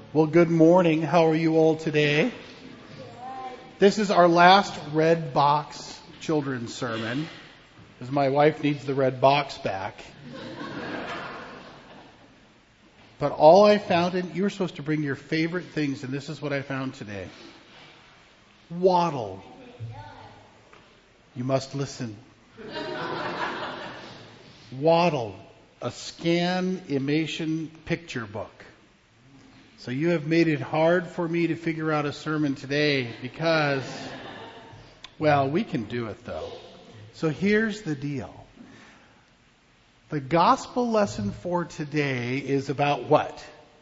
Well, good morning. How are you all today? This is our last Red Box children's sermon, because my wife needs the red box back. But all I found, and you were supposed to bring your favorite things, and this is what I found today. Waddle. You must listen. Waddle, a scan-imation picture book. So you have made it hard for me to figure out a sermon today because, well, we can do it though. So here's the deal. The gospel lesson for today is about what?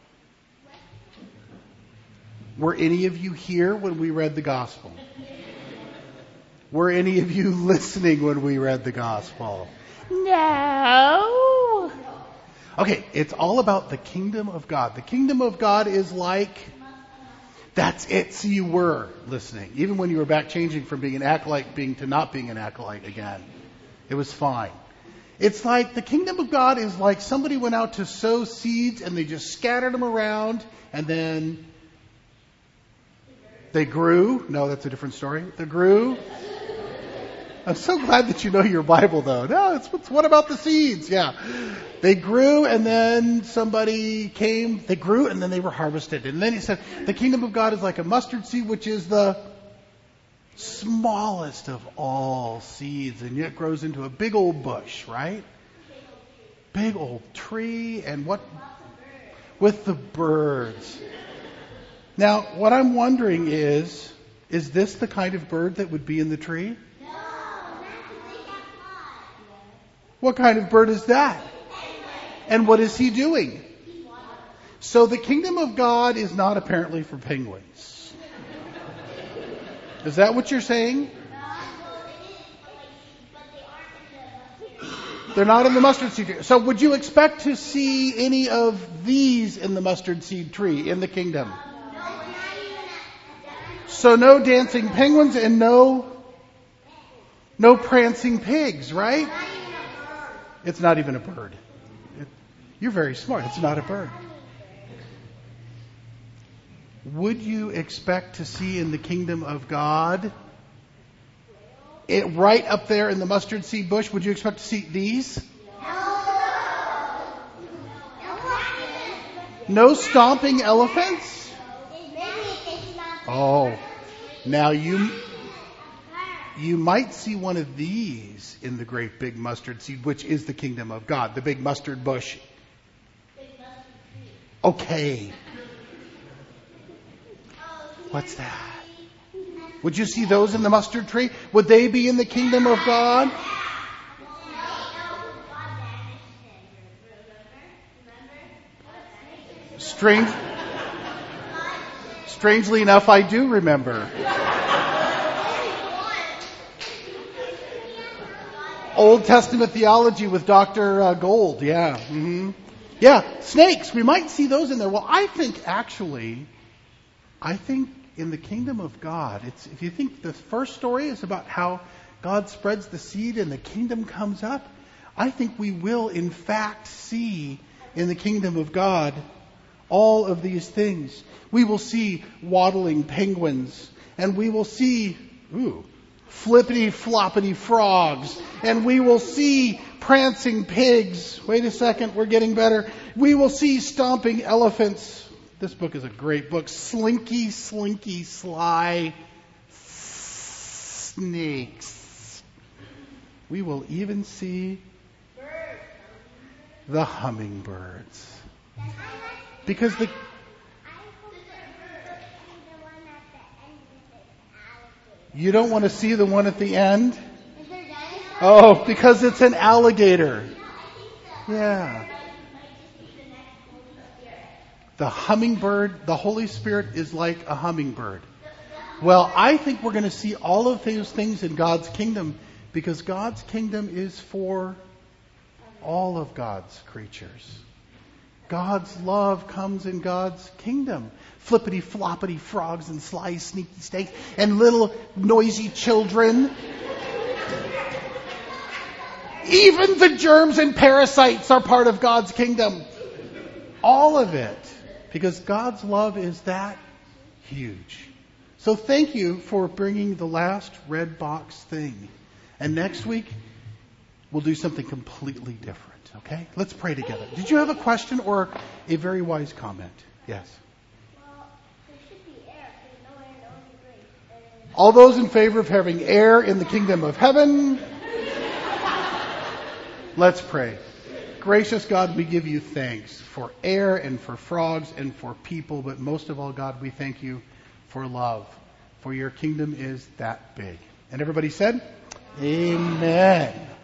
Were any of you here when we read the gospel? Were any of you listening when we read the gospel? No. Okay, it's all about the kingdom of God. The kingdom of God is like, that's it. So you were listening. Even when you were back changing from being an acolyte to not being an acolyte again. It was fine. It's like the kingdom of God is like somebody went out to sow seeds and they just scattered them around and then they grew. No, that's a different story. They grew. I'm so glad that you know your Bible, though. No, it's what about the seeds? Yeah. They grew, and then somebody came. They grew, and then they were harvested. And then he said, the kingdom of God is like a mustard seed, which is the smallest of all seeds. And yet grows into a big old bush, right? Big old tree. And what? With the birds. Now, what I'm wondering is this the kind of bird that would be in the tree? What kind of bird is that? And what is he doing? So the kingdom of God is not apparently for penguins. Is that what you're saying? They're not in the mustard seed tree. So would you expect to see any of these in the mustard seed tree in the kingdom? So no dancing penguins and no prancing pigs, right? It's not even a bird. You're very smart. It's not a bird. Would you expect to see in the kingdom of God, right up there in the mustard seed bush, would you expect to see these? No stomping elephants? Oh, now you might see one of these in the great big mustard seed, which is the kingdom of God, the big mustard bush. Okay. What's that? Would you see those in the mustard tree? Would they be in the kingdom of God? Strangely enough, I do remember. Old Testament theology with Dr. Gold, yeah. Mm-hmm. Yeah, snakes, we might see those in there. Well, I think in the kingdom of God, if you think the first story is about how God spreads the seed and the kingdom comes up, I think we will in fact see in the kingdom of God all of these things. We will see waddling penguins, and we will see, flippity floppity frogs, and we will see prancing pigs. Wait a second, we're getting better. We will see stomping elephants. This book is a great book. Slinky, sly snakes. We will even see the hummingbirds. Because you don't want to see the one at the end? Oh, because it's an alligator. Yeah. The hummingbird, the Holy Spirit is like a hummingbird. Well, I think we're going to see all of those things in God's kingdom because God's kingdom is for all of God's creatures. God's love comes in God's kingdom. Flippity floppity frogs and sly sneaky snakes and little noisy children. Even the germs and parasites are part of God's kingdom. All of it. because God's love is that huge. So thank you for bringing the last red box thing. And next week, we'll do something completely different, okay? Let's pray together. Did you have a question or a very wise comment? Yes. Well, there should be air, because no air, no one can breathe. All those in favor of having air in the kingdom of heaven, let's pray. Gracious God, we give you thanks for air and for frogs and for people, but most of all, God, we thank you for love, for your kingdom is that big. And everybody said, Amen.